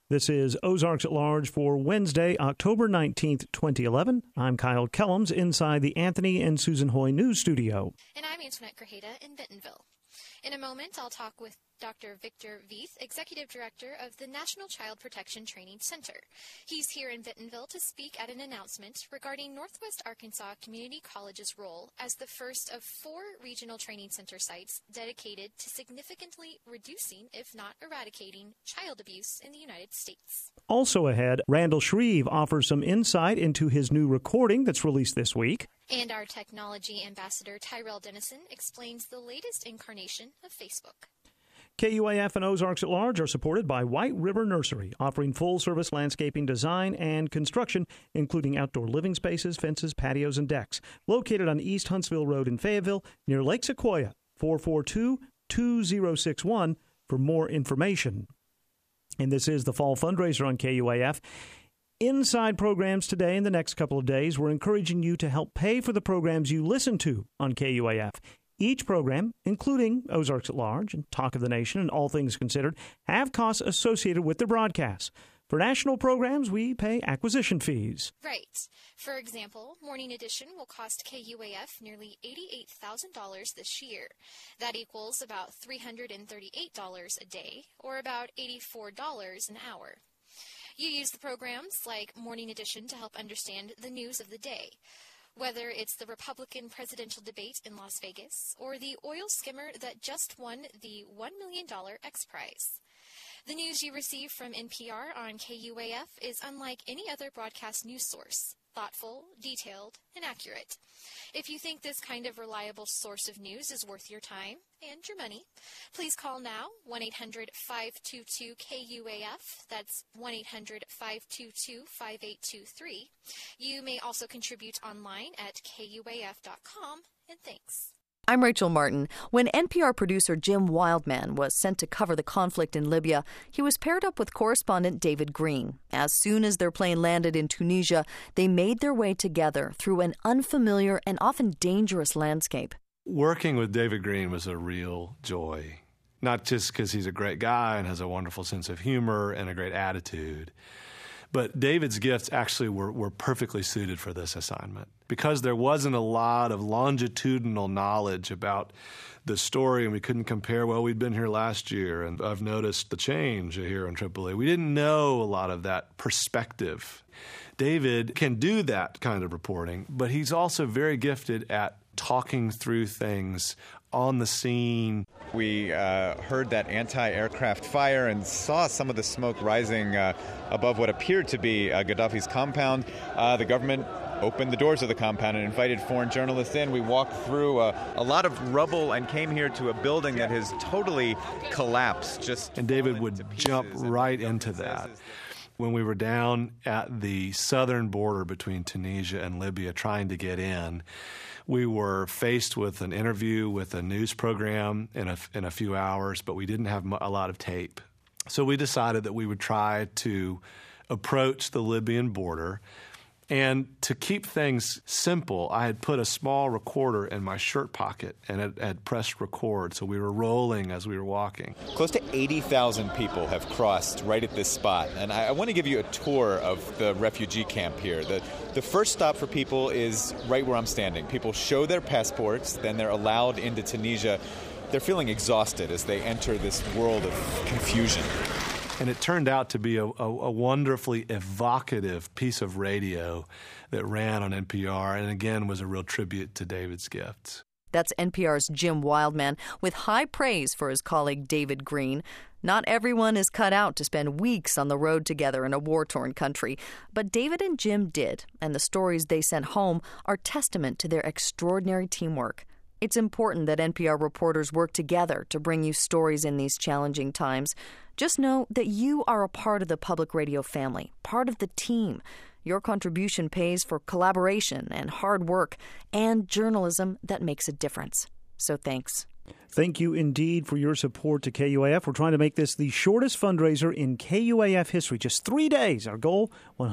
This is Ozarks at Large for Wednesday, October 19th, 2011. I'm Kyle Kellums inside the Anthony and Susan Hoy News Studio. And I'm Antoinette Grajeda in Bentonville. In a moment, I'll talk with Dr. Victor Veith, Executive Director of the National Child Protection Training Center. He's here in Bentonville to speak at an announcement regarding Northwest Arkansas Community College's role as the first of 4 regional training center sites dedicated to significantly reducing, if not eradicating, child abuse in the United States. Also ahead, Randall Shreve offers some insight into his new recording that's released this week. And our technology ambassador, Tyrell Dennison, explains the latest incarnation of Facebook. KUAF and Ozarks at Large are supported by White River Nursery, offering full-service landscaping design and construction, including outdoor living spaces, fences, patios, and decks. Located on East Huntsville Road in Fayetteville, near Lake Sequoia, 442-2061 for more information. And this is the fall fundraiser on KUAF. Inside programs today and the next couple of days, we're encouraging you to help pay for the programs you listen to on KUAF. Each program, including Ozarks at Large and Talk of the Nation and All Things Considered, have costs associated with their broadcasts. For national programs, we pay acquisition fees. Right. For example, Morning Edition will cost KUAF nearly $88,000 this year. That equals about $338 a day, or about $84 an hour. You use the programs like Morning Edition to help understand the news of the day, whether it's the Republican presidential debate in Las Vegas or the oil skimmer that just won the $1 million X Prize. The news you receive from NPR on KUAF is unlike any other broadcast news source: thoughtful, detailed, and accurate. If you think this kind of reliable source of news is worth your time and your money, please call now, 1-800-522-KUAF. That's 1-800-522-5823. You may also contribute online at KUAF.com, and thanks. I'm Rachel Martin. When NPR producer Jim Wildman was sent to cover the conflict in Libya, he was paired up with correspondent David Green. As soon as their plane landed in Tunisia, they made their way together through an unfamiliar and often dangerous landscape. Working with David Green was a real joy, not just because he's a great guy and has a wonderful sense of humor and a great attitude, but David's gifts actually were perfectly suited for this assignment. Because there wasn't a lot of longitudinal knowledge about the story, and we couldn't compare, well, we'd been here last year, and I've noticed the change here in Tripoli. We didn't know a lot of that perspective. David can do that kind of reporting, but he's also very gifted at talking through things on the scene. We heard that anti-aircraft fire and saw some of the smoke rising above what appeared to be Gaddafi's compound. The government opened the doors of the compound and invited foreign journalists in. We walked through a lot of rubble and came here to a building that has totally collapsed. And David would jump right into that. When we were down at the southern border between Tunisia and Libya trying to get in, we were faced with an interview with a news program in a few hours, but we didn't have a lot of tape. So we decided that we would try to approach the Libyan border. And to keep things simple, I had put a small recorder in my shirt pocket and had pressed record, so we were rolling as we were walking. Close to 80,000 people have crossed right at this spot, and I want to give you a tour of the refugee camp here. The first stop for people is right where I'm standing. People show their passports, then they're allowed into Tunisia. They're feeling exhausted as they enter this world of confusion. And it turned out to be a wonderfully evocative piece of radio that ran on NPR and, again, was a real tribute to David's gifts. That's NPR's Jim Wildman, with high praise for his colleague David Green. Not everyone is cut out to spend weeks on the road together in a war-torn country, but David and Jim did, and the stories they sent home are testament to their extraordinary teamwork. It's important that NPR reporters work together to bring you stories in these challenging times. Just know that you are a part of the public radio family, part of the team. Your contribution pays for collaboration and hard work and journalism that makes a difference. So thanks. Thank you indeed for your support to KUAF. We're trying to make this the shortest fundraiser in KUAF history. Just 3 days. Our goal,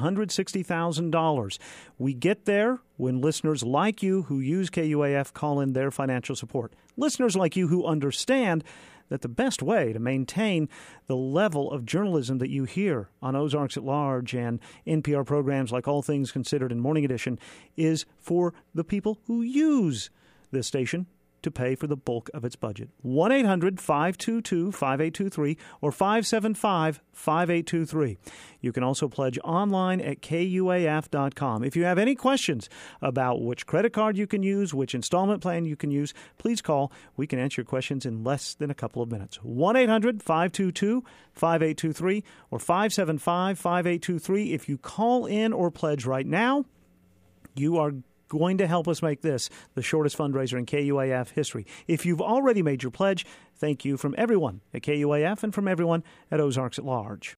$160,000. We get there when listeners like you who use KUAF call in their financial support. Listeners like you who understand that the best way to maintain the level of journalism that you hear on Ozarks at Large and NPR programs like All Things Considered and Morning Edition is for the people who use this station to pay for the bulk of its budget. 1-800-522-5823 or 575-5823. You can also pledge online at KUAF.com. If you have any questions about which credit card you can use, which installment plan you can use, please call. We can answer your questions in less than a couple of minutes. 1-800-522-5823 or 575-5823. If you call in or pledge right now, you are going to help us make this the shortest fundraiser in KUAF history. If you've already made your pledge, thank you from everyone at KUAF and from everyone at Ozarks at Large.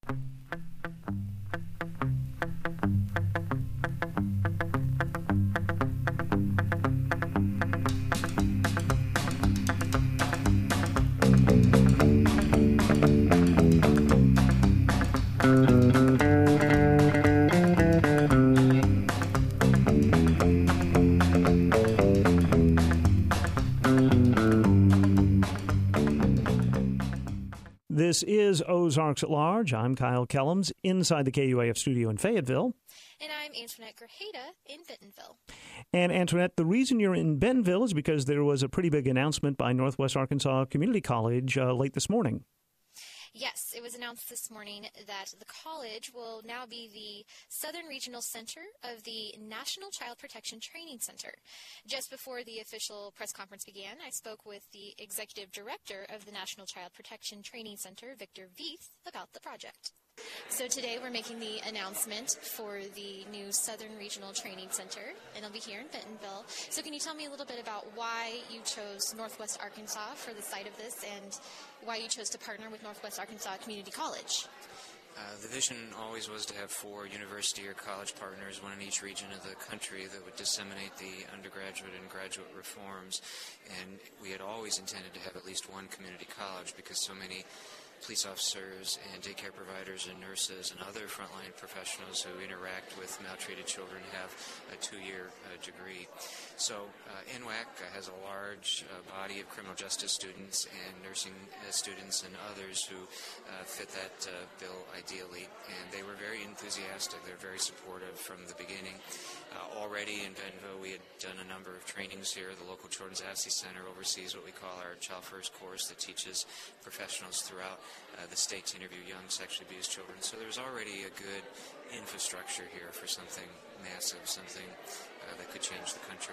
This is Ozarks at Large. I'm Kyle Kellums, inside the KUAF studio in Fayetteville. And I'm Antoinette Grajeda in Bentonville. And Antoinette, the reason you're in Bentonville is because there was a pretty big announcement by Northwest Arkansas Community College late this morning. Yes, it was announced this morning that the college will now be the Southern Regional Center of the National Child Protection Training Center. Just before the official press conference began, I spoke with the executive director of the National Child Protection Training Center, Victor Veith, about the project. So today we're making the announcement for the new Southern Regional Training Center, and it'll be here in Bentonville. So can you tell me a little bit about why you chose Northwest Arkansas for the site of this and why you chose to partner with Northwest Arkansas Community College? The vision always was to have 4 university or college partners, one in each region of the country, that would disseminate the undergraduate and graduate reforms. And we had always intended to have at least one community college because so many police officers and daycare providers and nurses and other frontline professionals who interact with maltreated children have a 2-year degree. So NWAC has a large body of criminal justice students and nursing students and others who fit that bill ideally, and they were very enthusiastic. They're very supportive from the beginning. Already in Bentonville, we had done a number of trainings here. The local Children's Advocacy Center oversees what we call our Child First course that teaches professionals throughout the state to interview young sexually abused children. So there's already a good infrastructure here for something massive, something that could change the country.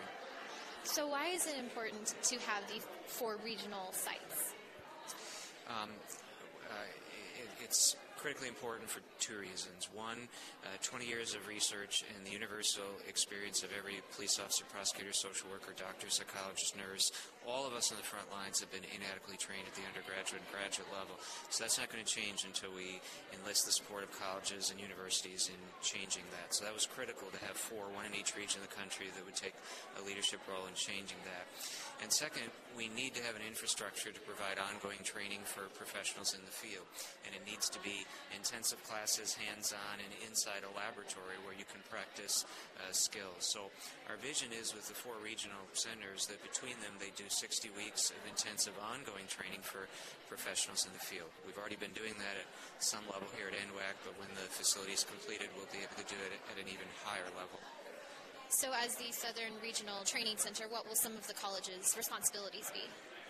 So why is it important to have these 4 regional sites? It's critically important for 2 reasons. One, 20 years of research and the universal experience of every police officer, prosecutor, social worker, doctor, psychologist, nurse. All of us on the front lines have been inadequately trained at the undergraduate and graduate level. So that's not going to change until we enlist the support of colleges and universities in changing that. So that was critical to have 4, one in each region of the country, that would take a leadership role in changing that. And second, we need to have an infrastructure to provide ongoing training for professionals in the field. And it needs to be intensive classes, hands-on, and inside a laboratory where you can practice skills. So our vision is with the 4 regional centers that between them they do 60 weeks of intensive ongoing training for professionals in the field. We've already been doing that at some level here at NWAC, but when the facility is completed, we'll be able to do it at an even higher level. So as the Southern Regional Training Center, what will some of the college's responsibilities be?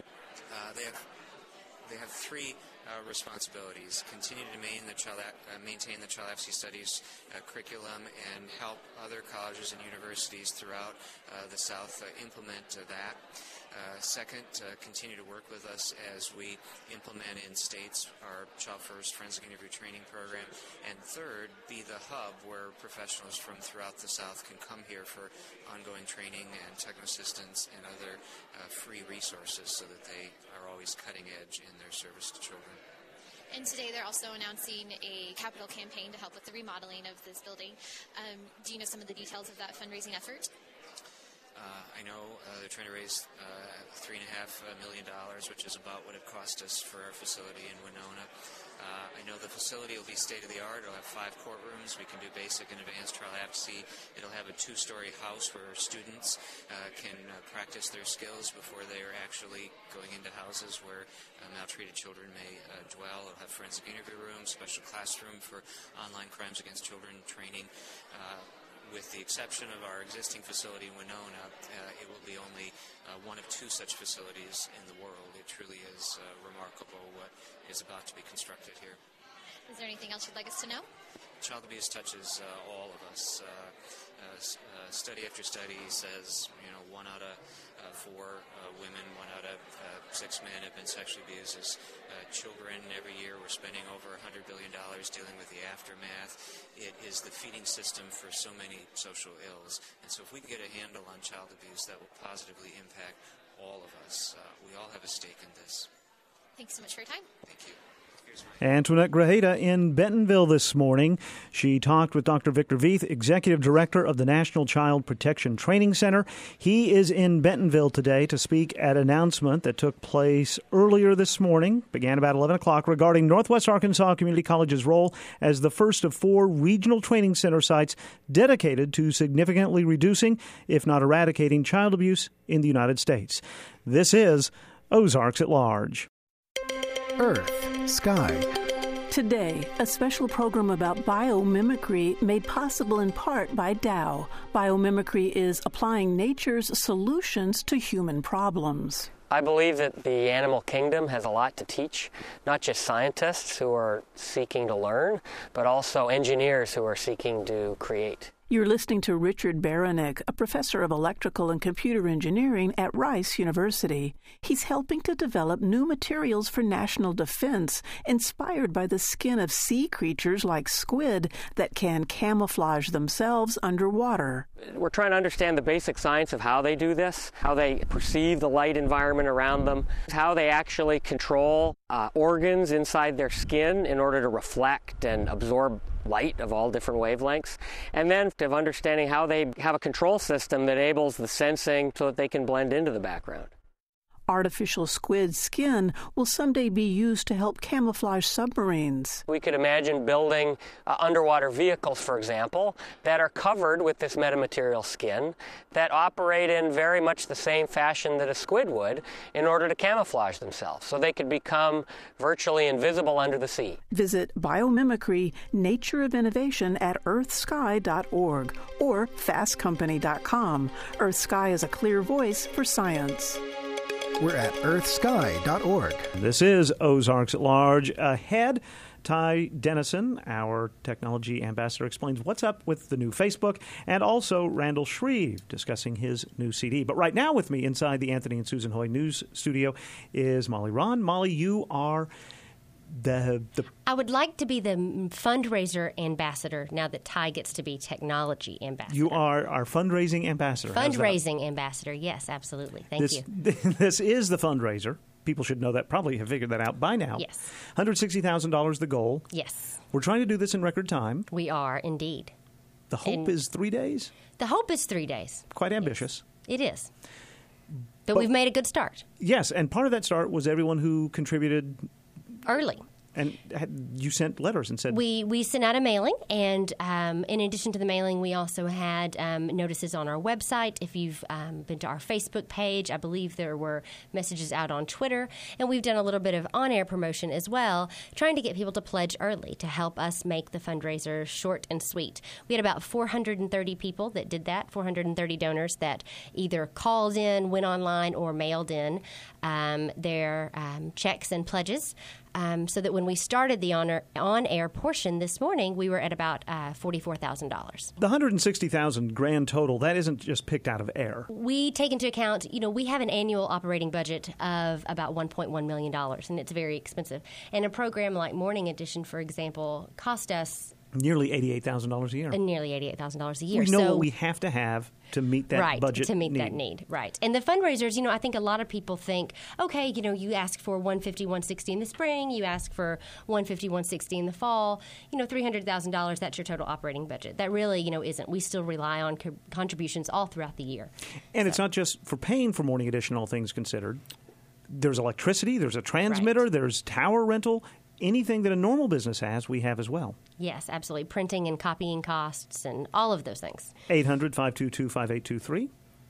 They have 3 responsibilities: continue to maintain the Child Advocacy Studies curriculum and help other colleges and universities throughout the South implement that. Second, continue to work with us as we implement in states our Child First Forensic Interview Training Program. And third, be the hub where professionals from throughout the South can come here for ongoing training and technical assistance and other free resources so that they are always cutting edge in their service to children. And today they're also announcing a capital campaign to help with the remodeling of this building. Do you know some of the details of that fundraising effort? I know they're trying to raise $3.5 million, which is about what it cost us for our facility in Winona. I know the facility will be state-of-the-art. It'll have 5 courtrooms. We can do basic and advanced trial advocacy. It'll have a 2-story house where students can practice their skills before they are actually going into houses where maltreated children may dwell. It'll have forensic interview rooms, special classroom for online crimes against children training. With the exception of our existing facility in Winona, it will be only one of 2 such facilities in the world. It truly is remarkable what is about to be constructed here. Is there anything else you'd like us to know? Child abuse touches all of us. Study after study says, 1 out of 4 women, 1 out of 6 men have been sexually abused as children. Every year we're spending over $100 billion dealing with the aftermath. It is the feeding system for so many social ills. And so if we can get a handle on child abuse, that will positively impact all of us. We all have a stake in this. Thanks so much for your time. Thank you. Antoinette Grajeda in Bentonville this morning. She talked with Dr. Victor Veith, Executive Director of the National Child Protection Training Center. He is in Bentonville today to speak at an announcement that took place earlier this morning, began about 11 o'clock, regarding Northwest Arkansas Community College's role as the first of 4 regional training center sites dedicated to significantly reducing, if not eradicating, child abuse in the United States. This is Ozarks at Large. Earth, Sky. Today, a special program about biomimicry made possible in part by Dow. Biomimicry is applying nature's solutions to human problems. I believe that the animal kingdom has a lot to teach, not just scientists who are seeking to learn, but also engineers who are seeking to create. You're listening to Richard Baranek, a professor of electrical and computer engineering at Rice University. He's helping to develop new materials for national defense, inspired by the skin of sea creatures like squid that can camouflage themselves underwater. We're trying to understand the basic science of how they do this, how they perceive the light environment around them, how they actually control organs inside their skin in order to reflect and absorb light of all different wavelengths, and then of understanding how they have a control system that enables the sensing so that they can blend into the background. Artificial squid skin will someday be used to help camouflage submarines. We could imagine building underwater vehicles, for example, that are covered with this metamaterial skin that operate in very much the same fashion that a squid would in order to camouflage themselves, so they could become virtually invisible under the sea. Visit Biomimicry, Nature of Innovation at earthsky.org or fastcompany.com. EarthSky is a clear voice for science. We're at earthsky.org. This is Ozarks at Large. Ahead, Ty Dennison, our technology ambassador, explains what's up with the new Facebook, and also Randall Shreve discussing his new CD. But right now with me inside the Anthony and Susan Hoy News Studio is Molly Ron. Molly, you are I would like to be the fundraiser ambassador now that Ty gets to be technology ambassador. You are our fundraising ambassador. Fundraising ambassador, yes, absolutely. Thank you. This is the fundraiser. People should know that, probably have figured that out by now. Yes. $160,000 the goal. Yes. We're trying to do this in record time. We are, indeed. The hope is 3 days? The hope is 3 days. Quite ambitious. Yes. It is. But we've made a good start. Yes, and part of that start was everyone who contributed early. And you sent letters and said... We sent out a mailing, and in addition to the mailing, we also had notices on our website. If you've been to our Facebook page, I believe there were messages out on Twitter. And we've done a little bit of on-air promotion as well, trying to get people to pledge early to help us make the fundraiser short and sweet. We had about 430 people that did that, 430 donors that either called in, went online, or mailed in their checks and pledges. So that when we started the on-air portion this morning, we were at about $44,000. The $160,000 grand total, that isn't just picked out of air. We take into account, we have an annual operating budget of about $1.1 million, and it's very expensive. And a program like Morning Edition, for example, cost us Nearly $88,000 a year. And nearly $88,000 a year. We know what we have to have to meet that budget to meet need. that need. Right. And the fundraisers, I think a lot of people think, okay, you ask for $150, $160 in the spring, you ask for $150, $160 in the fall, $300,000, that's your total operating budget. That really, isn't. We still rely on contributions all throughout the year. And it's not just for paying for Morning Edition, all things considered. There's electricity, there's a transmitter, there's tower rental. Anything that a normal business has, we have as well. Yes, absolutely. Printing and copying costs and all of those things. 800-522-5823,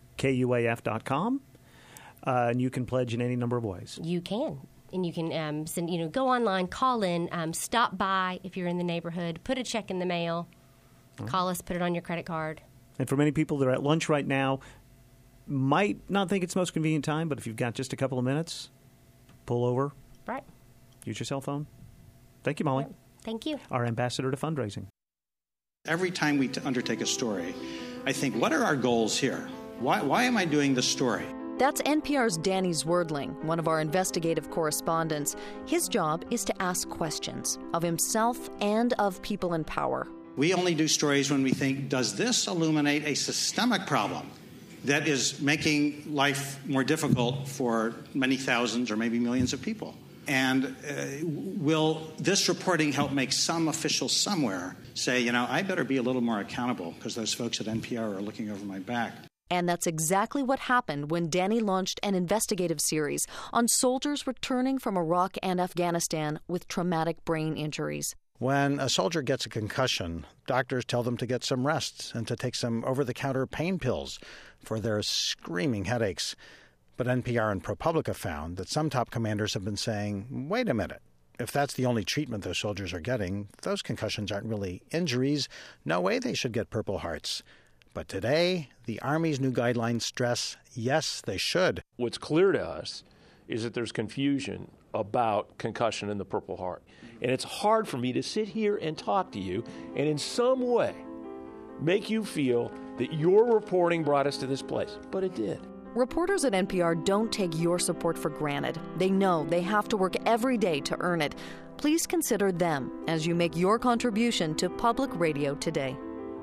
KUAF.com. And you can pledge in any number of ways. You can. And you can send, go online, call in, stop by if you're in the neighborhood, put a check in the mail, call us, put it on your credit card. And for many people that are at lunch right now, might not think it's the most convenient time, but if you've got just a couple of minutes, pull over. Right. Use your cell phone. Thank you, Molly. Thank you. Our ambassador to fundraising. Every time we undertake a story, I think, what are our goals here? Why am I doing this story? That's NPR's Danny Zwerdling, one of our investigative correspondents. His job is to ask questions of himself and of people in power. We only do stories when we think, does this illuminate a systemic problem that is making life more difficult for many thousands or maybe millions of people? And will this reporting help make some official somewhere say, I better be a little more accountable because those folks at NPR are looking over my back? And that's exactly what happened when Danny launched an investigative series on soldiers returning from Iraq and Afghanistan with traumatic brain injuries. When a soldier gets a concussion, doctors tell them to get some rest and to take some over-the-counter pain pills for their screaming headaches. But NPR and ProPublica found that some top commanders have been saying, wait a minute, if that's the only treatment those soldiers are getting, those concussions aren't really injuries. No way they should get Purple Hearts. But today, the Army's new guidelines stress, yes, they should. What's clear to us is that there's confusion about concussion and the Purple Heart. And it's hard for me to sit here and talk to you and in some way make you feel that your reporting brought us to this place. But it did. Reporters at NPR don't take your support for granted. They know they have to work every day to earn it. Please consider them as you make your contribution to public radio today.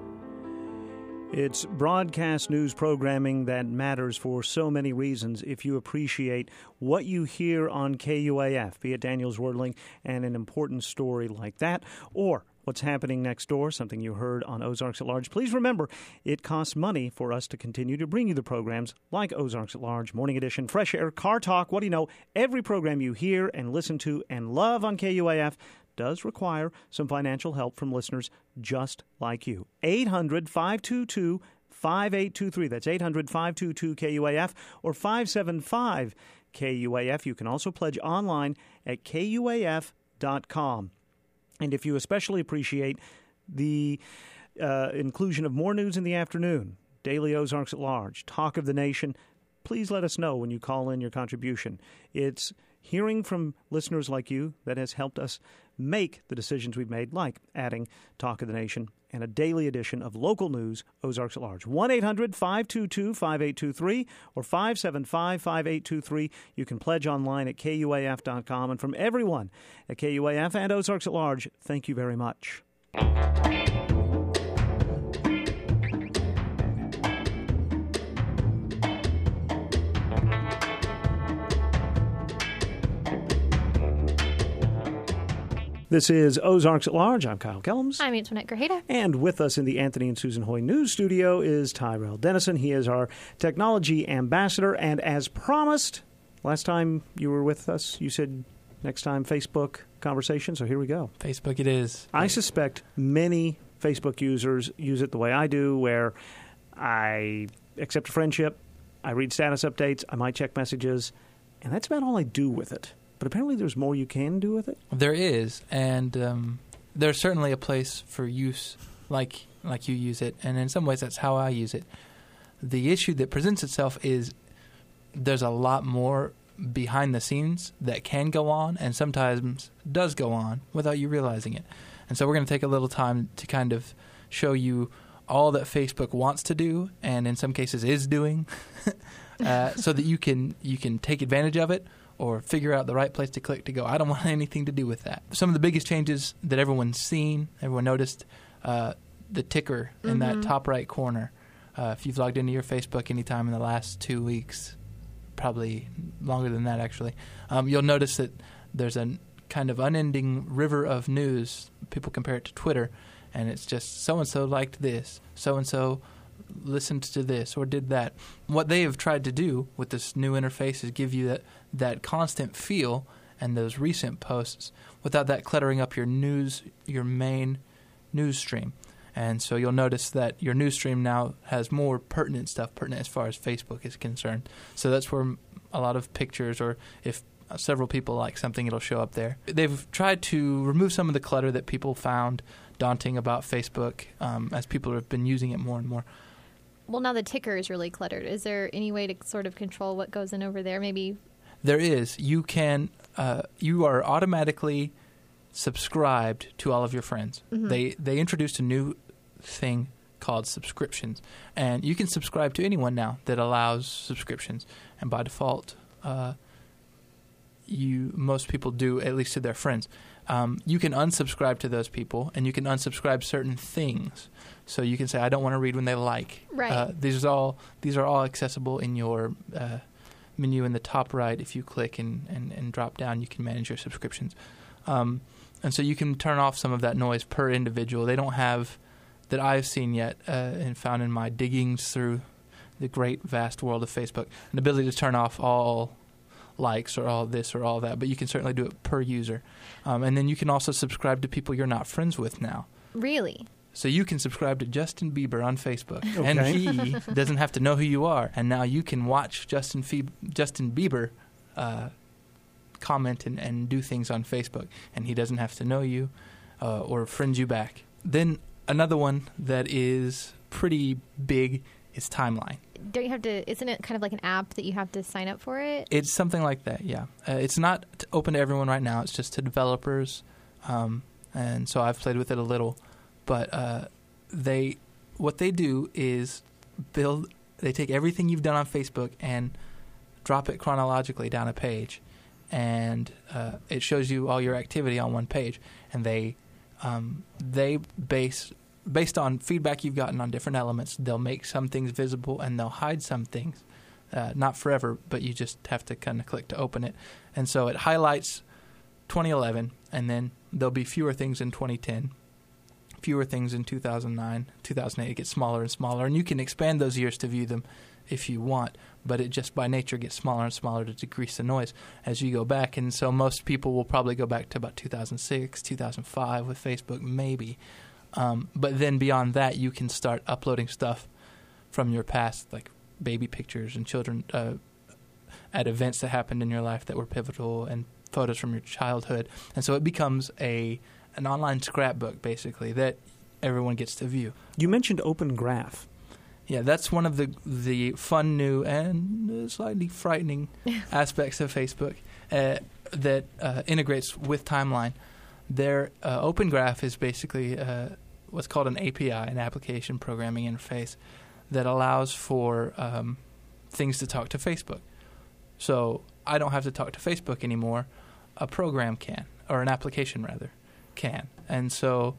It's broadcast news programming that matters for so many reasons. If you appreciate what you hear on KUAF, be it Daniel Zwerdling and an important story like that, or what's happening next door, something you heard on Ozarks at Large, please remember it costs money for us to continue to bring you the programs like Ozarks at Large, Morning Edition, Fresh Air, Car Talk. What do you know? Every program you hear and listen to and love on KUAF does require some financial help from listeners just like you. 800-522-5823. That's 800-522-KUAF or 575-KUAF. You can also pledge online at KUAF.com. And if you especially appreciate the inclusion of more news in the afternoon, Daily Ozarks at Large, Talk of the Nation, please let us know when you call in your contribution. It's hearing from listeners like you that has helped us make the decisions we've made, like adding Talk of the Nation and a daily edition of local news, Ozarks at Large. 1-800-522-5823 or 575-5823. You can pledge online at KUAF.com. And from everyone at KUAF and Ozarks at Large, thank you very much. This is Ozarks at Large. I'm Kyle Kellums. I'm Antoinette Grajeda. And with us in the Anthony and Susan Hoy News Studio is Tyrell Dennison. He is our technology ambassador. And as promised, last time you were with us, you said next time Facebook conversation. So here we go. Facebook it is. I suspect many Facebook users use it the way I do, where I accept a friendship, I read status updates, I might check messages, and that's about all I do with it. But apparently there's more you can do with it? There is, and there's certainly a place for use like you use it, and in some ways that's how I use it. The issue that presents itself is there's a lot more behind the scenes that can go on and sometimes does go on without you realizing it. And so we're going to take a little time to kind of show you all that Facebook wants to do and in some cases is doing so that you can take advantage of it, or figure out the right place to click to go. I don't want anything to do with that. Some of the biggest changes that everyone noticed, the ticker in that top right corner. If you've logged into your Facebook anytime in the last 2 weeks, probably longer than that actually, you'll notice that there's a kind of unending river of news. People compare it to Twitter, and it's just so-and-so liked this, so-and-so listened to this or did that. What they have tried to do with this new interface is give you that constant feel and those recent posts without that cluttering up your main news stream. And so you'll notice that your news stream now has more pertinent as far as Facebook is concerned. So that's where a lot of pictures, or if several people like something, it'll show up there. They've tried to remove some of the clutter that people found daunting about Facebook as people have been using it more and more. Well, now the ticker is really cluttered. Is there any way to sort of control what goes in over there? Maybe there is. You can. You are automatically subscribed to all of your friends. Mm-hmm. They introduced a new thing called subscriptions, and you can subscribe to anyone now that allows subscriptions. And by default, most people do, at least to their friends. You can unsubscribe to those people, and you can unsubscribe certain things. So you can say, I don't want to read when they like. Right. These are all accessible in your menu in the top right. If you click and drop down, you can manage your subscriptions. And so you can turn off some of that noise per individual. They don't have, that I've seen yet and found in my diggings through the great vast world of Facebook, an ability to turn off all likes or all this or all that, but you can certainly do it per user. And then you can also subscribe to people you're not friends with now. Really? So you can subscribe to Justin Bieber on Facebook, okay. and he doesn't have to know who you are. And now you can watch Justin Bieber comment and do things on Facebook, and he doesn't have to know you or friend you back. Then another one that is pretty big is Timeline. Don't you have to? Isn't it kind of like an app that you have to sign up for it? It's something like that, yeah. It's not open to everyone right now. It's just to developers, and so I've played with it a little. But what they do is they take everything you've done on Facebook and drop it chronologically down a page, and it shows you all your activity on one page. And they based on feedback you've gotten on different elements, they'll make some things visible and they'll hide some things. Not forever, but you just have to kind of click to open it. And so it highlights 2011, and then there'll be fewer things in 2010. Fewer things in 2009, 2008. It gets smaller and smaller, and you can expand those years to view them if you want, but it just by nature gets smaller and smaller to decrease the noise as you go back. And so most people will probably go back to about 2006, 2005 with Facebook, maybe. But then beyond that, you can start uploading stuff from your past, like baby pictures and children at events that happened in your life that were pivotal, and photos from your childhood. And so it becomes an online scrapbook, basically, that everyone gets to view. You mentioned Open Graph. Yeah, that's one of the fun, new, and slightly frightening aspects of Facebook that integrates with Timeline. Their Open Graph is basically what's called an API, an application programming interface, that allows for things to talk to Facebook. So I don't have to talk to Facebook anymore. A program can, or an application, rather, can. And so,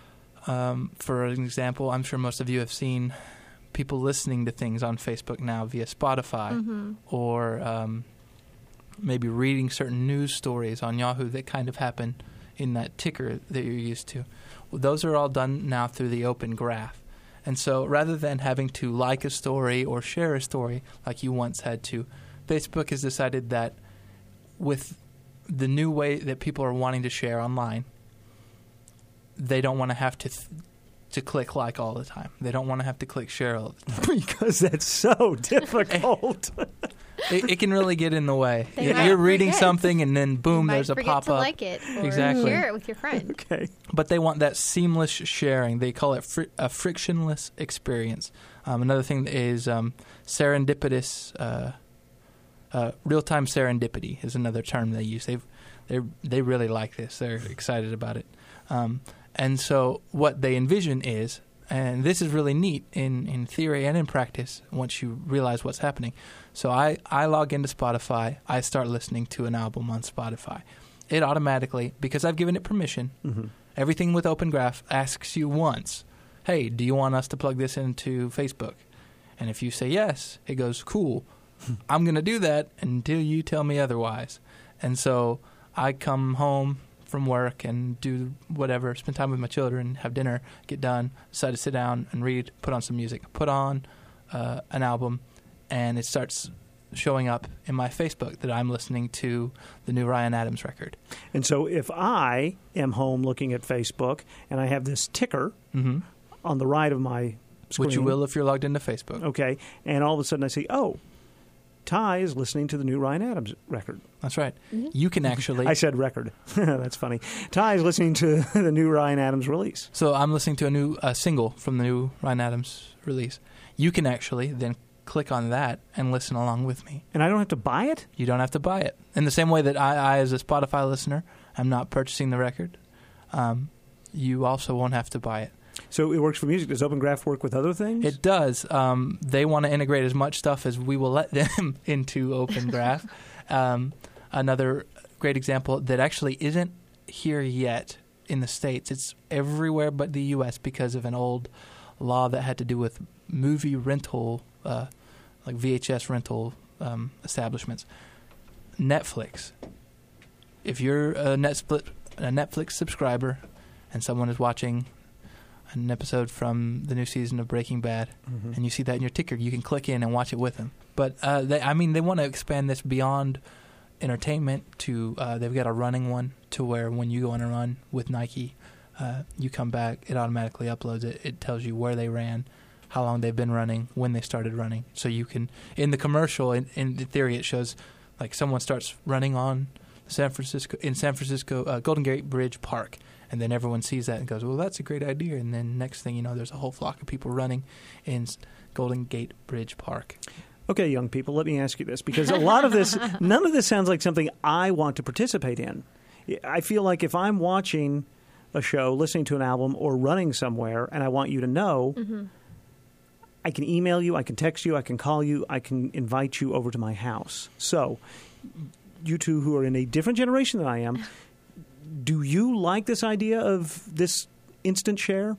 for an example, I'm sure most of you have seen people listening to things on Facebook now via Spotify, or maybe reading certain news stories on Yahoo that kind of happen in that ticker that you're used to. Well, those are all done now through the Open Graph. And so rather than having to like a story or share a story like you once had to, Facebook has decided that with the new way that people are wanting to share online, they don't want to have to click like all the time. They don't want to have to click share all the time. Because that's so difficult. It can really get in the way. You're reading something and then boom, there's a pop-up. To like it or exactly. share it with your friend. Okay. But they want that seamless sharing. They call it a frictionless experience. Another thing is serendipitous. Real-time serendipity is another term they use. They really like this. They're excited about it. And so what they envision is, And this is really neat in theory and in practice once you realize what's happening. So I log into Spotify. I start listening to an album on Spotify. It automatically, because I've given it permission, everything with Open Graph asks you once, hey, do you want us to plug this into Facebook? And if you say yes, it goes, cool. I'm going to do that until you tell me otherwise. And so I come home from work and do whatever, spend time with my children, have dinner, get done, decide to sit down and read, put on some music, put on an album, and it starts showing up in my Facebook that I'm listening to the new Ryan Adams record. And so if I am home looking at Facebook and I have this ticker on the right of my screen. Which you will if you're logged into Facebook. Okay. And all of a sudden I see, oh, Ty is listening to the new Ryan Adams record. That's right. You can actually... I said record. That's funny. Ty is listening to the new Ryan Adams release. So I'm listening to a new single from the new Ryan Adams release. You can actually then click on that and listen along with me. And I don't have to buy it? You don't have to buy it. In the same way that I as a Spotify listener, am not purchasing the record, you also won't have to buy it. So it works for music. Does Open Graph work with other things? It does. They want to integrate as much stuff as we will let them into Open Graph. Another great example that actually isn't here yet in the States. It's everywhere but the U.S. because of an old law that had to do with movie rental, like VHS rental establishments. Netflix. If you're a Netflix subscriber and someone is watching an episode from the new season of Breaking Bad, and you see that in your ticker, you can click in and watch it with them. But they want to expand this beyond entertainment to they've got a running one to where when you go on a run with Nike, you come back, it automatically uploads it. It tells you where they ran, how long they've been running, when they started running. So you can, in the commercial, in theory, it shows like someone starts running on San Francisco Golden Gate Bridge Park. And then everyone sees that and goes, well, that's a great idea. And then next thing you know, there's a whole flock of people running in Golden Gate Bridge Park. Okay, young people, let me ask you this. Because a lot of this, none of this sounds like something I want to participate in. I feel like if I'm watching a show, listening to an album, or running somewhere, and I want you to know, I can email you, I can text you, I can call you, I can invite you over to my house. So, you two who are in a different generation than I am, do you like this idea of this instant share?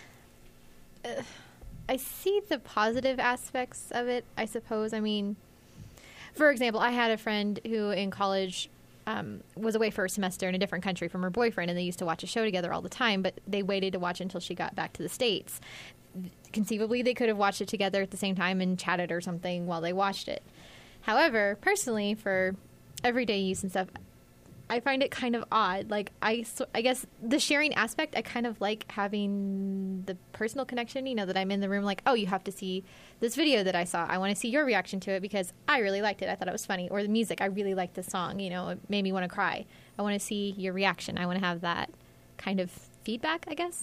I see the positive aspects of it, I suppose. I mean, for example, I had a friend who in college was away for a semester in a different country from her boyfriend, and they used to watch a show together all the time, but they waited to watch until she got back to the States. Conceivably, they could have watched it together at the same time and chatted or something while they watched it. However, personally, for everyday use and stuff, I find it kind of odd. Like, I guess the sharing aspect, I kind of like having the personal connection, you know, that I'm in the room like, oh, you have to see this video that I saw. I want to see your reaction to it because I really liked it. I thought it was funny. Or the music, I really liked the song. You know, it made me want to cry. I want to see your reaction. I want to have that kind of feedback, I guess.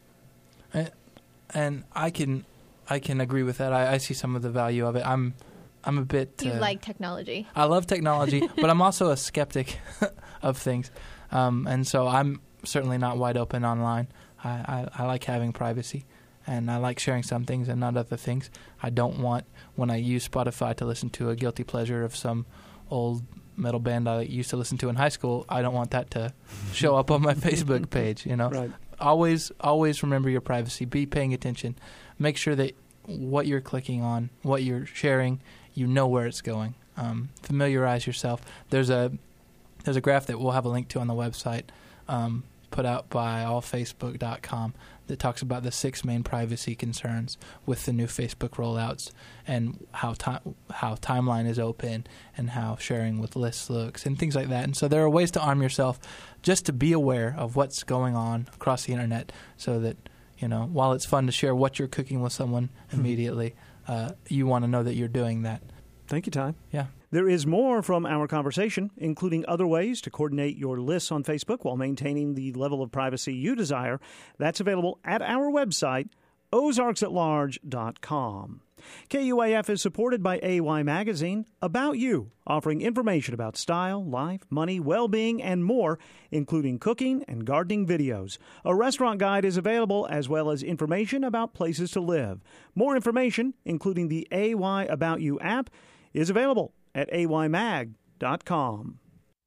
And I can agree with that. I see some of the value of it. I'm a bit... You like technology. I love technology, but I'm also a skeptic of things. And so I'm certainly not wide open online. I like having privacy, and I like sharing some things and not other things. I don't want, when I use Spotify to listen to a guilty pleasure of some old metal band I used to listen to in high school, I don't want that to show up on my Facebook page, you know. Right. Always remember your privacy. Be paying attention. Make sure that what you're clicking on, what you're sharing, you know where it's going. Familiarize yourself. There's a graph that we'll have a link to on the website, put out by allfacebook.com, that talks about the 6 main privacy concerns with the new Facebook rollouts, and how timeline is open, and how sharing with lists looks, and things like that. And so there are ways to arm yourself just to be aware of what's going on across the internet, so that, you know, while it's fun to share what you're cooking with someone immediately, you want to know that you're doing that. Thank you, Ty. Yeah. There is more from our conversation, including other ways to coordinate your lists on Facebook while maintaining the level of privacy you desire. That's available at our website, ozarksatlarge.com. KUAF is supported by AY Magazine, About You, offering information about style, life, money, well-being, and more, including cooking and gardening videos. A restaurant guide is available, as well as information about places to live. More information, including the AY About You app, is available at aymag.com.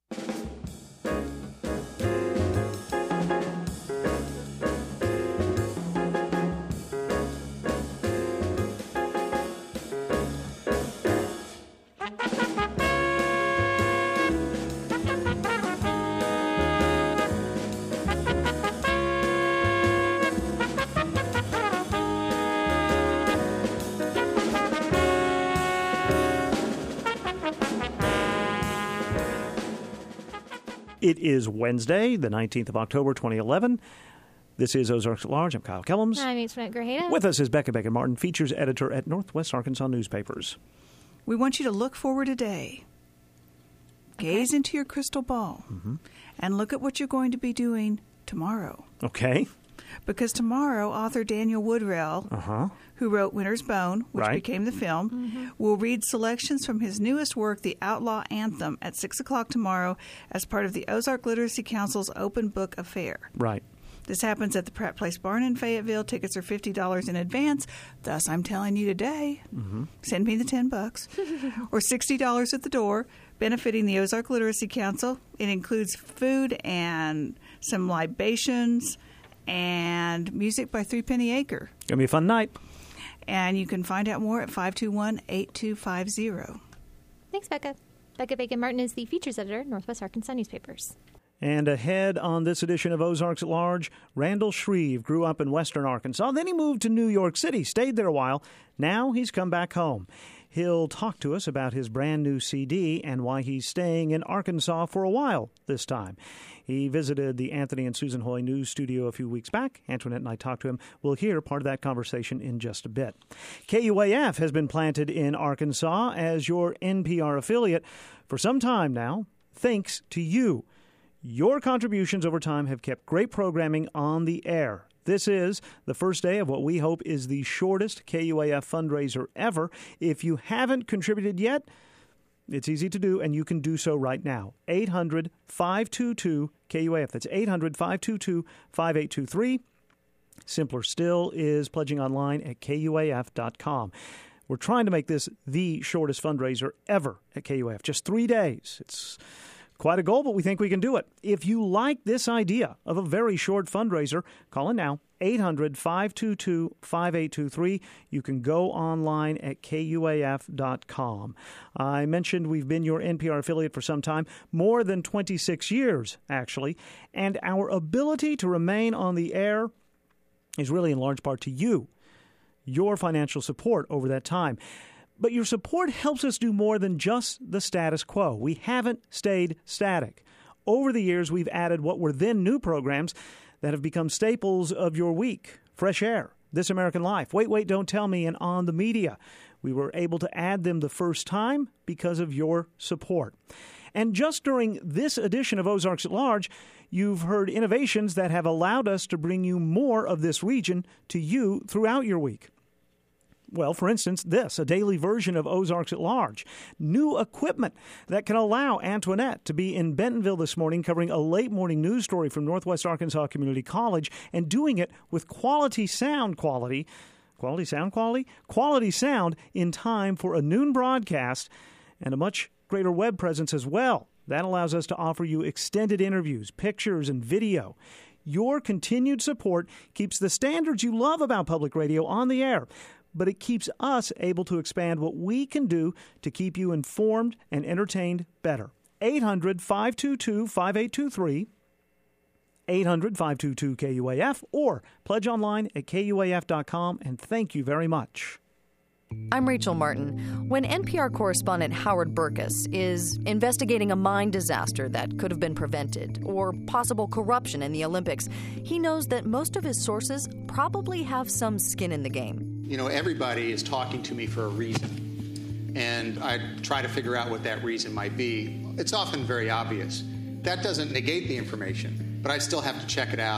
It is Wednesday, the 19th of October, 2011. This is Ozarks at Large. I'm Kyle Kellums. I'm Antoinette Grajeda. With us is Becca Becken-Martin, features editor at Northwest Arkansas Newspapers. We want you to look forward today. Gaze into your crystal ball and look at what you're going to be doing tomorrow. Okay. Because tomorrow, author Daniel Woodrell, who wrote Winter's Bone, which became the film, will read selections from his newest work, The Outlaw Anthem, at 6 o'clock tomorrow as part of the Ozark Literacy Council's Open Book Affair. Right. This happens at the Pratt Place Barn in Fayetteville. Tickets are $50 in advance. Thus, I'm telling you today, send me the $10 or $60 at the door, benefiting the Ozark Literacy Council. It includes food and some libations and music by Three Penny Acre. Gonna be a fun night. And you can find out more at 521-8250. Thanks, Becca. Becca Becken-Martin is the features editor at Northwest Arkansas Newspapers. And ahead on this edition of Ozarks at Large, Randall Shreve grew up in western Arkansas. Then he moved to New York City, stayed there a while. Now he's come back home. He'll talk to us about his brand new CD and why he's staying in Arkansas for a while this time. He visited the Anthony and Susan Hoy News Studio a few weeks back. Antoinette and I talked to him. We'll hear part of that conversation in just a bit. KUAF has been planted in Arkansas as your NPR affiliate for some time now, thanks to you. Your contributions over time have kept great programming on the air. This is the first day of what we hope is the shortest KUAF fundraiser ever. If you haven't contributed yet, it's easy to do, and you can do so right now. 800-522-KUAF. That's 800-522-5823. Simpler still is pledging online at KUAF.com. We're trying to make this the shortest fundraiser ever at KUAF. Just 3 days. It's quite a goal, but we think we can do it. If you like this idea of a very short fundraiser, call in now, 800-522-5823. You can go online at KUAF.com. I mentioned we've been your NPR affiliate for some time, more than 26 years, actually, and our ability to remain on the air is really in large part to you, your financial support over that time. But your support helps us do more than just the status quo. We haven't stayed static. Over the years, we've added what were then new programs that have become staples of your week. Fresh Air, This American Life, Wait, Wait, Don't Tell Me, and On the Media. We were able to add them the first time because of your support. And just during this edition of Ozarks at Large, you've heard innovations that have allowed us to bring you more of this region to you throughout your week. Well, for instance, a daily version of Ozarks at Large. New equipment that can allow Antoinette to be in Bentonville this morning covering a late morning news story from Northwest Arkansas Community College and doing it with quality sound in time for a noon broadcast and a much greater web presence as well. That allows us to offer you extended interviews, pictures, and video. Your continued support keeps the standards you love about public radio on the air, but it keeps us able to expand what we can do to keep you informed and entertained better. 800-522-5823, 800-522-KUAF, or pledge online at KUAF.com, and thank you very much. I'm Rachel Martin. When NPR correspondent Howard Burkus is investigating a mine disaster that could have been prevented or possible corruption in the Olympics, he knows that most of his sources probably have some skin in the game. You know, everybody is talking to me for a reason, and I try to figure out what that reason might be. It's often very obvious. That doesn't negate the information, but I still have to check it out.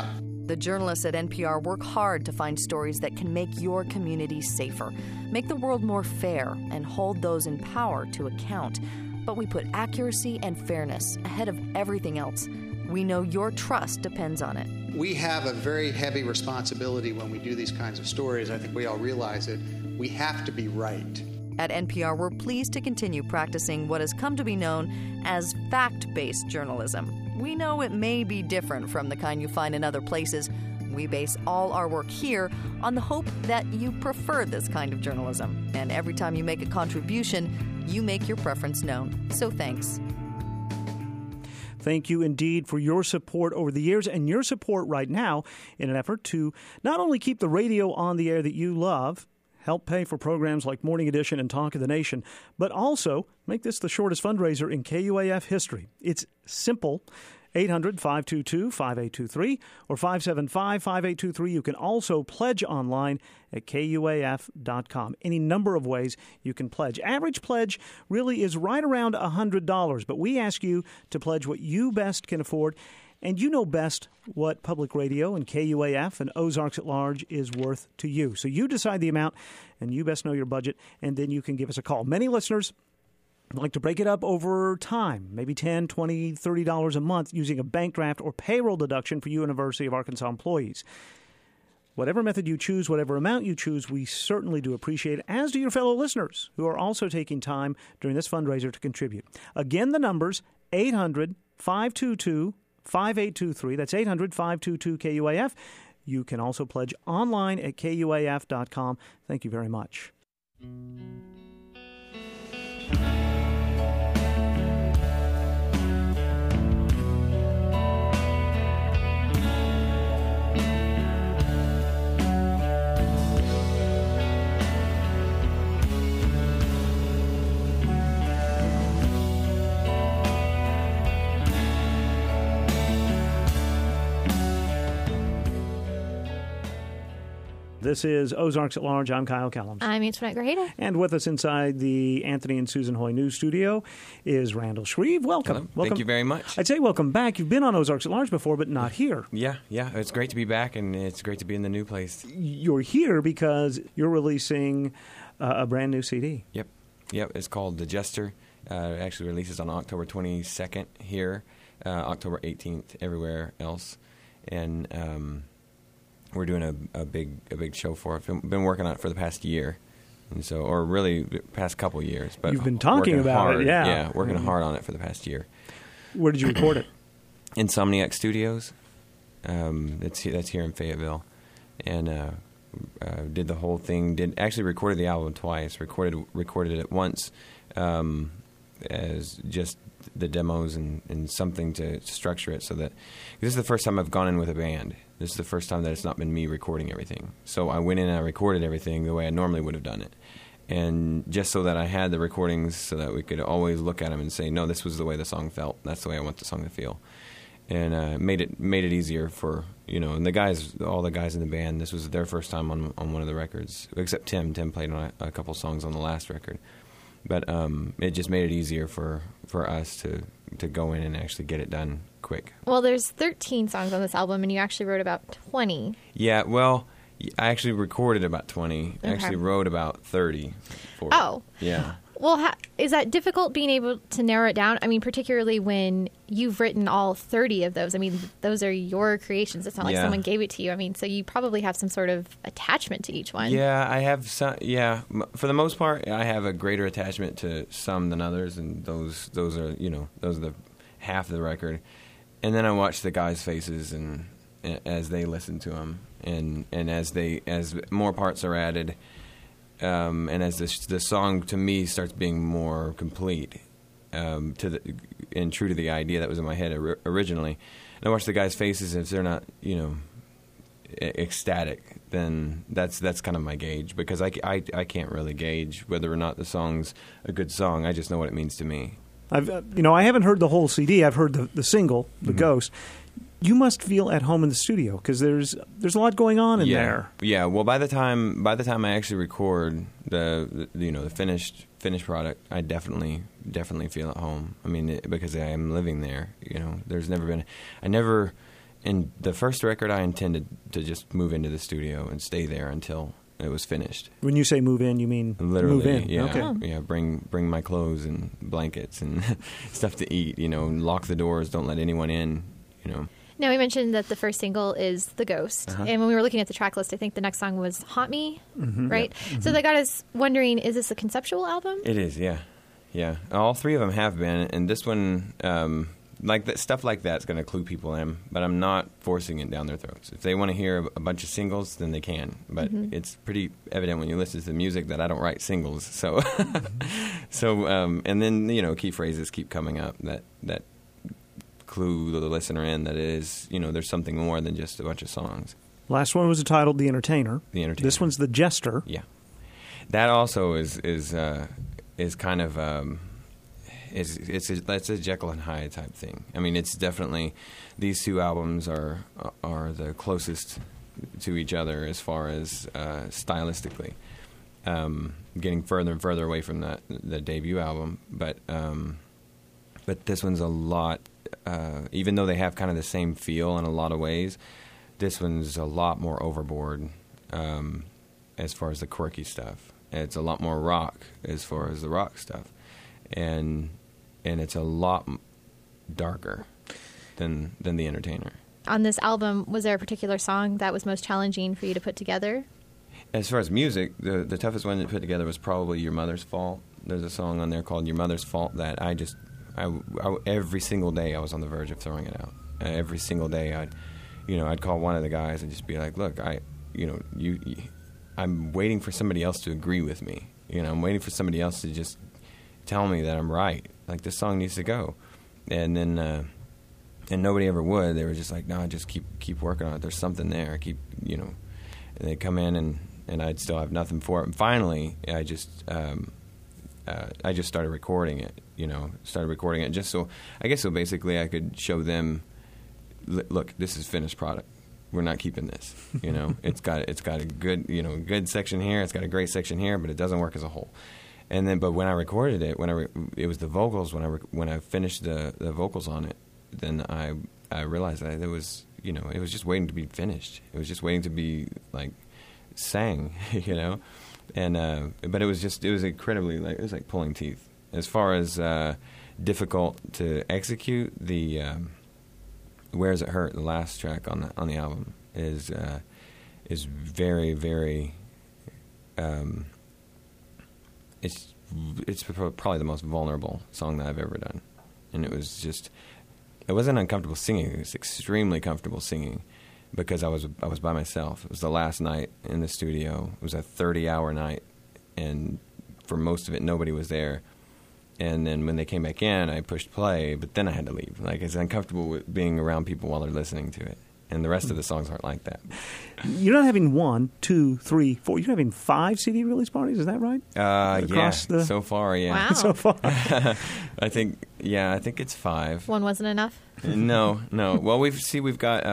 The journalists at NPR work hard to find stories that can make your community safer, make the world more fair, and hold those in power to account. But we put accuracy and fairness ahead of everything else. We know your trust depends on it. We have a very heavy responsibility when we do these kinds of stories. I think we all realize it. We have to be right. At NPR, we're pleased to continue practicing what has come to be known as fact-based journalism. We know it may be different from the kind you find in other places. We base all our work here on the hope that you prefer this kind of journalism. And every time you make a contribution, you make your preference known. So thanks. Thank you indeed for your support over the years and your support right now in an effort to not only keep the radio on the air that you love, help pay for programs like Morning Edition and Talk of the Nation, but also make this the shortest fundraiser in KUAF history. It's simple. 800-522-5823 or 575-5823. You can also pledge online at KUAF.com. Any number of ways you can pledge. Average pledge really is right around $100, but we ask you to pledge what you best can afford. And you know best what public radio and KUAF and Ozarks at Large is worth to you. So you decide the amount, and you best know your budget, and then you can give us a call. Many listeners like to break it up over time, maybe $10, $20, $30 a month using a bank draft or payroll deduction for University of Arkansas employees. Whatever method you choose, whatever amount you choose, we certainly do appreciate it, as do your fellow listeners who are also taking time during this fundraiser to contribute. Again, the numbers, 800-522-5823. That's 800-522-KUAF. You can also pledge online at KUAF.com. Thank you very much. This is Ozarks at Large. I'm Kyle Callums. I'm Antoinette Grajeda. And with us inside the Anthony and Susan Hoy News Studio is Randall Shreve. Welcome. Hello. Welcome. Thank you very much. I'd say welcome back. You've been on Ozarks at Large before, but not here. Yeah. It's great to be back, and it's great to be in the new place. You're here because you're releasing a brand new CD. Yep. It's called The Jester. It actually releases on October 22nd here, October 18th everywhere else. And we're doing a big show for it. Been working on it for the past year, and so, or really the past couple of years. But you've been talking about it, yeah. Yeah, working hard on it for the past year. Where did you record it? Insomniac Studios. That's here in Fayetteville, and did the whole thing. Actually recorded the album twice. Recorded it once as just the demos and something to structure it so that this is the first time I've gone in with a band. This is the first time that it's not been me recording everything. So I went in and I recorded everything the way I normally would have done it. And just so that I had the recordings so that we could always look at them and say, no, this was the way the song felt. That's the way I want the song to feel. And made it easier for, and the guys, all the guys in the band, this was their first time on one of the records, except Tim. Tim played on a couple songs on the last record. But it just made it easier for us to go in and actually get it done quick. Well, there's 13 songs on this album, and you actually wrote about 20. Yeah, well, I actually recorded about 20. I actually wrote about 30. Yeah. Well, is that difficult being able to narrow it down? I mean, particularly when you've written all 30 of those. I mean, those are your creations. It's not like someone gave it to you. I mean, so you probably have some sort of attachment to each one. Yeah, I have some. Yeah, for the most part, I have a greater attachment to some than others, and those are those are the half of the record. And then I watch the guys' faces and as they listen to them, and as more parts are added. And as the song to me starts being more complete, and true to the idea that was in my head originally, and I watch the guys' faces, and if they're not, ecstatic, then that's kind of my gauge, because I can't really gauge whether or not the song's a good song. I just know what it means to me. I haven't heard the whole CD. I've heard the single, The Ghost. You must feel at home in the studio because there's a lot going on in there. Yeah. Well, by the time I actually record the finished product, I definitely feel at home. I mean, because I am living there. There's never been. I never And the first record, I intended to just move into the studio and stay there until it was finished. When you say move in, you mean literally move in? Yeah, Okay. yeah. Bring my clothes and blankets and stuff to eat. Lock the doors. Don't let anyone in. Now, we mentioned that the first single is The Ghost. Uh-huh. And when we were looking at the track list, I think the next song was Haunt Me, right? Yeah. So that got us wondering, is this a conceptual album? It is, yeah. All three of them have been, and this one, stuff like that's going to clue people in, but I'm not forcing it down their throats. If they want to hear a bunch of singles, then they can. But it's pretty evident when you listen to the music that I don't write singles. So, and then key phrases keep coming up that clue the listener in that it is, there's something more than just a bunch of songs. Last one was entitled The Entertainer. The Entertainer. This one's The Jester. Yeah. That also is kind of it's a Jekyll and Hyde type thing. I mean, it's definitely, these two albums are the closest to each other as far as stylistically, getting further and further away from the debut album. But this one's a lot. Even though they have kind of the same feel in a lot of ways, this one's a lot more overboard as far as the quirky stuff. It's a lot more rock as far as the rock stuff, and it's a lot darker than The Entertainer. On this album, was there a particular song that was most challenging for you to put together? As far as music, the toughest one to put together was probably Your Mother's Fault. There's a song on there called Your Mother's Fault that I every single day I was on the verge of throwing it out. Every single day I'd call one of the guys and just be like, look, I'm waiting for somebody else to agree with me. I'm waiting for somebody else to just tell me that I'm right. Like, this song needs to go. And then and nobody ever would. They were just like, no, just keep working on it. There's something there. And they'd come in and I'd still have nothing for it. And finally, I just started recording it. Just so basically I could show them, look, this is finished product. We're not keeping this. It's got a good good section here. It's got a great section here, but it doesn't work as a whole. And then, but when I recorded it, it was the vocals. When I finished the vocals on it, then I realized that it was just waiting to be finished. It was just waiting to be sang, And but it was incredibly it was like pulling teeth. As far as difficult to execute, the Where's It Hurt, the last track on the album, is very, very. It's probably the most vulnerable song that I've ever done, and it wasn't uncomfortable singing. It was extremely comfortable singing because I was by myself. It was the last night in the studio. It was a 30-hour night, and for most of it, nobody was there. And then when they came back in, I pushed play, but then I had to leave. It's uncomfortable with being around people while they're listening to it. And the rest of the songs aren't like that. You're not having 1, 2, 3, 4. You're having 5 CD release parties. Is that right? So far, yeah. Wow. So far. I think it's 5. One wasn't enough? No. Well, we've got,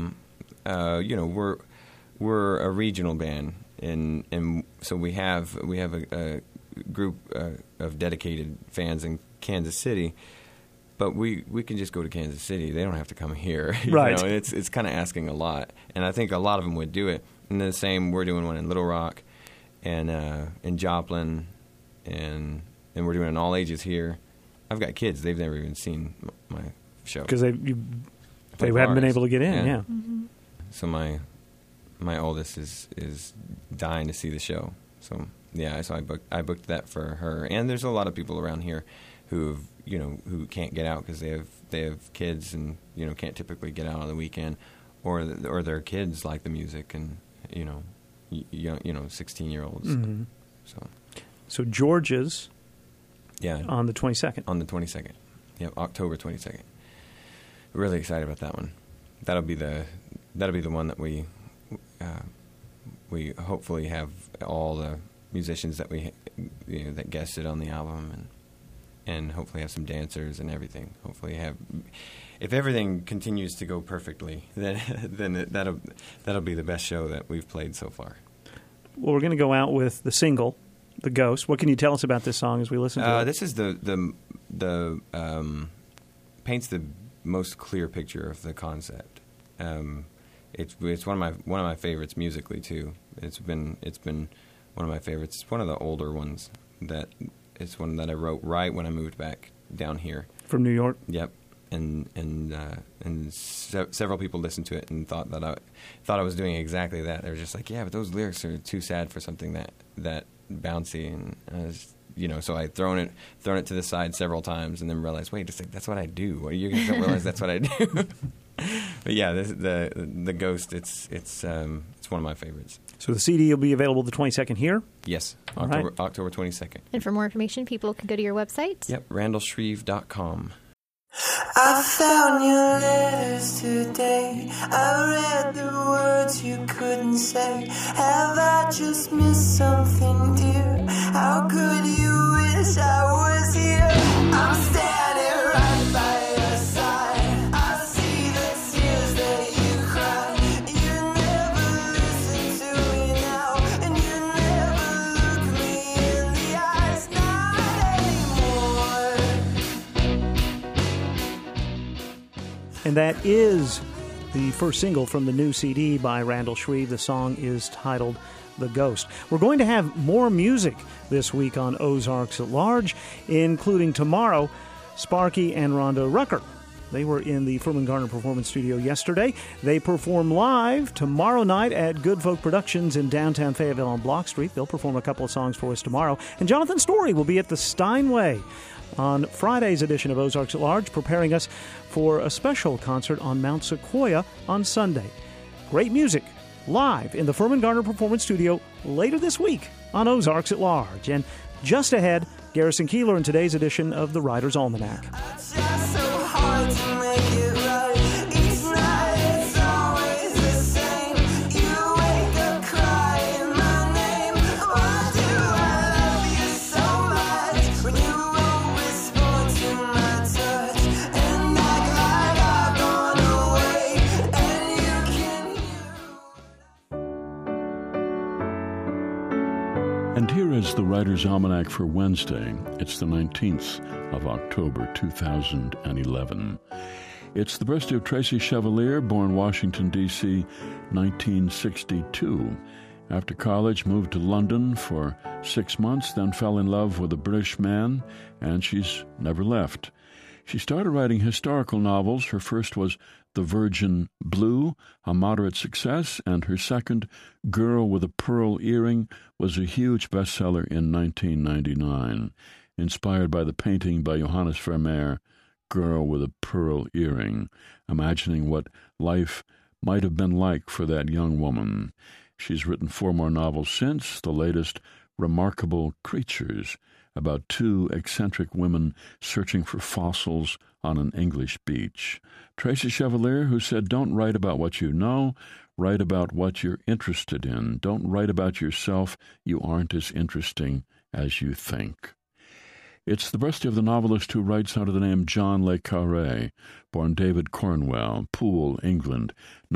we're a regional band, and so we have a group of dedicated fans in Kansas City. But we can just go to Kansas City. They don't have to come here. Right. It's kind of asking a lot. And I think a lot of them would do it. And the same, we're doing one in Little Rock and in Joplin, and we're doing an all ages here. I've got kids. They've never even seen my show. Because they haven't been able to get in, yeah. Mm-hmm. So my oldest is dying to see the show. So, yeah, so I booked that for her. And there's a lot of people around here who can't get out because they have kids and can't typically get out on the weekend, or their kids like the music and 16-year-olds. Mm-hmm. So George's, on the 22nd. On the 22nd, October 22nd. Really excited about that one. That'll be the one that we hopefully have all the musicians that that guested on the album and hopefully have some dancers and everything. Hopefully if everything continues to go perfectly, then that'll be the best show that we've played so far. Well, we're going to go out with the single, The Ghost. What can you tell us about this song as we listen to it? This is the paints the most clear picture of the concept. It's one of my favorites musically too. It's been one of my favorites. It's one of the older ones it's one that I wrote right when I moved back down here from New York. Yep, and several people listened to it and thought I was doing exactly that. They were just like, yeah, but those lyrics are too sad for something that bouncy, and I was. So I'd thrown it to the side several times, and then realized, wait, that's what I do. Well, you guys don't realize that's what I do. But yeah, the Ghost, it's one of my favorites. So the CD will be available the 22nd here? Yes, October 22nd. And for more information, people can go to your website? Yep, randallshreve.com. I found your letters today. I read the words you couldn't say. Have I just missed something, dear? How could you wish I was here? I'm standing right by your side. I see the tears that you cry. You never listen to me now, and you never look me in the eyes, not anymore. And that is the first single from the new CD by Randall Shreve. The song is titled The Ghost. We're going to have more music this week on Ozarks at Large, including tomorrow, Sparky and Rondo Rucker. They were in the Furman Garner Performance Studio yesterday. They perform live tomorrow night at Good Folk Productions in downtown Fayetteville on Block Street. They'll perform a couple of songs for us tomorrow. And Jonathan Story will be at the Steinway on Friday's edition of Ozarks at Large, preparing us for a special concert on Mount Sequoia on Sunday. Great music live in the Furman Garner Performance Studio later this week on Ozarks at Large. And just ahead, Garrison Keillor in today's edition of the Writer's Almanac. And here is the Writer's Almanac for Wednesday. It's the 19th of October, 2011. It's the birthday of Tracy Chevalier, born Washington, D.C., 1962. After college, moved to London for 6 months, then fell in love with a British man, and she's never left. She started writing historical novels. Her first was The Virgin Blue, a moderate success, and her second, Girl with a Pearl Earring, was a huge bestseller in 1999, inspired by the painting by Johannes Vermeer, Girl with a Pearl Earring, imagining what life might have been like for that young woman. She's written 4 more novels since, the latest, Remarkable Creatures, about 2 eccentric women searching for fossils on an English beach. Tracy Chevalier, who said, don't write about what you know, write about what you're interested in. Don't write about yourself. You aren't as interesting as you think. It's the birthday of the novelist who writes under the name John Le Carré, born David Cornwell, Poole, England,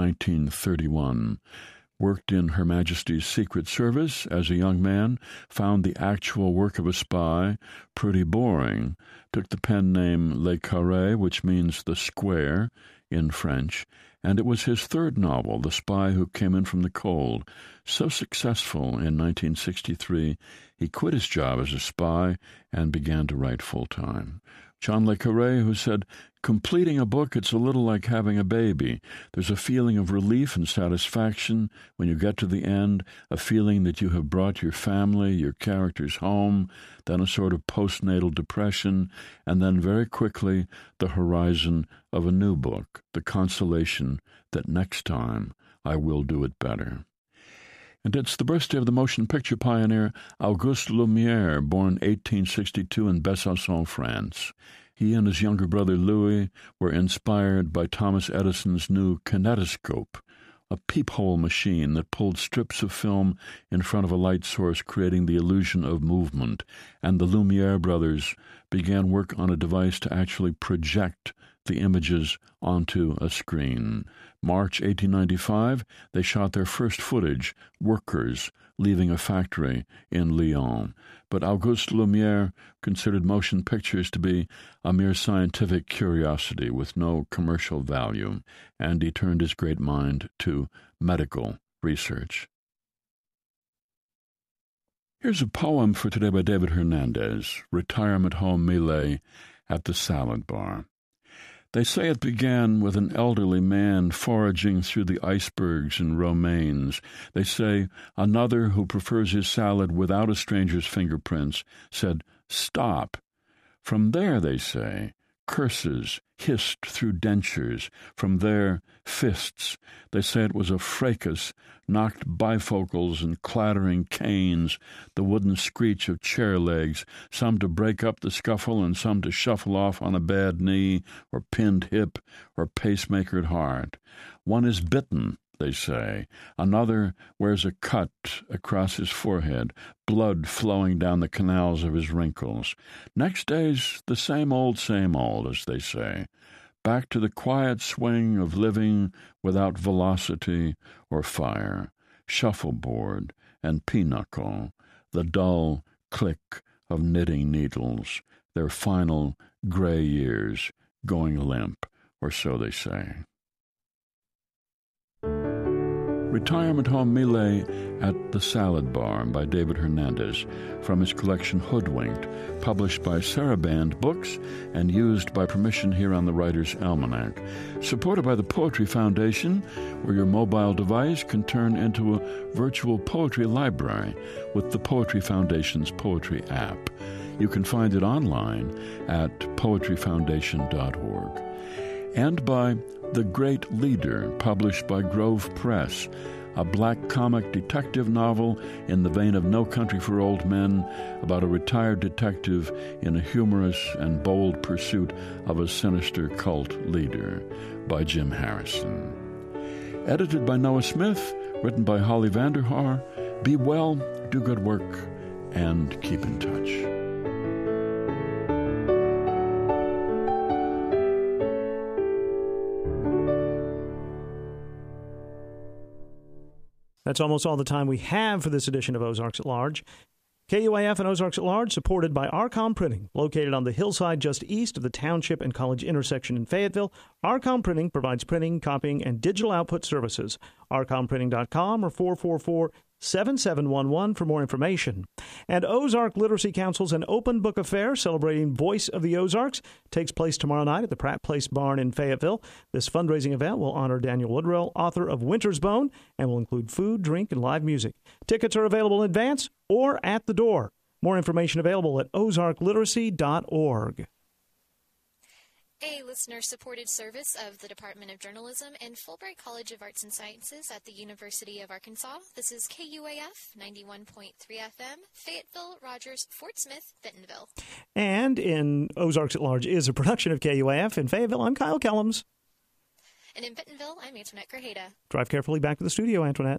1931. Worked in Her Majesty's Secret Service as a young man, found the actual work of a spy pretty boring, took the pen name Le Carré, which means the square in French, and it was his 3rd novel, The Spy Who Came In From the Cold. So successful in 1963, he quit his job as a spy and began to write full-time. John Le Carré, who said, completing a book, it's a little like having a baby. There's a feeling of relief and satisfaction when you get to the end, a feeling that you have brought your family, your characters home, then a sort of postnatal depression, and then very quickly the horizon of a new book, the consolation that next time I will do it better. And it's the birthday of the motion picture pioneer Auguste Lumière, born 1862 in Besançon, France. He and his younger brother Louis were inspired by Thomas Edison's new kinetoscope, a peephole machine that pulled strips of film in front of a light source, creating the illusion of movement. And the Lumière brothers began work on a device to actually project the images onto a screen. March 1895, they shot their first footage, workers leaving a factory in Lyon. But Auguste Lumière considered motion pictures to be a mere scientific curiosity with no commercial value, and he turned his great mind to medical research. Here's a poem for today by David Hernandez, Retirement Home Millet at the Salad Bar. They say it began with an elderly man foraging through the icebergs and romaines. They say another who prefers his salad without a stranger's fingerprints said, "Stop." From there, they say, curses hissed through dentures. From there, fists. They say it was a fracas, knocked bifocals and clattering canes, the wooden screech of chair legs, some to break up the scuffle and some to shuffle off on a bad knee or pinned hip or pacemakered heart. One is bitten, they say. Another wears a cut across his forehead, blood flowing down the canals of his wrinkles. Next day's the same old, as they say. Back to the quiet swing of living without velocity or fire. Shuffleboard and pinochle, the dull click of knitting needles, their final gray years going limp, or so they say. Retirement Home Millet at the Salad Bar by David Hernandez, from his collection Hoodwinked, published by Saraband Books and used by permission here on the Writer's Almanac. Supported by the Poetry Foundation, where your mobile device can turn into a virtual poetry library with the Poetry Foundation's poetry app. You can find it online at poetryfoundation.org. And by The Great Leader, published by Grove Press, a black comic detective novel in the vein of No Country for Old Men, about a retired detective in a humorous and bold pursuit of a sinister cult leader, by Jim Harrison. Edited by Noah Smith, written by Holly Vanderhaar. Be well, do good work, and keep in touch. That's almost all the time we have for this edition of Ozarks at Large. KUAF and Ozarks at Large, supported by Arcom Printing, located on the hillside just east of the Township and College intersection in Fayetteville. Arcom Printing provides printing, copying, and digital output services. ArcomPrinting.com or 444-7711 for more information. And Ozark Literacy Council's An Open Book Affair, celebrating Voice of the Ozarks, takes place tomorrow night at the Pratt Place Barn in Fayetteville. This fundraising event will honor Daniel Woodrell, author of Winter's Bone, and will include food, drink, and live music. Tickets are available in advance or at the door. More information available at ozarkliteracy.org. A listener-supported service of the Department of Journalism and Fulbright College of Arts and Sciences at the University of Arkansas. This is KUAF 91.3 FM, Fayetteville, Rogers, Fort Smith, Bentonville. And in Ozarks at Large is a production of KUAF. In Fayetteville, I'm Kyle Kellums. And in Bentonville, I'm Antoinette Grajeda. Drive carefully back to the studio, Antoinette.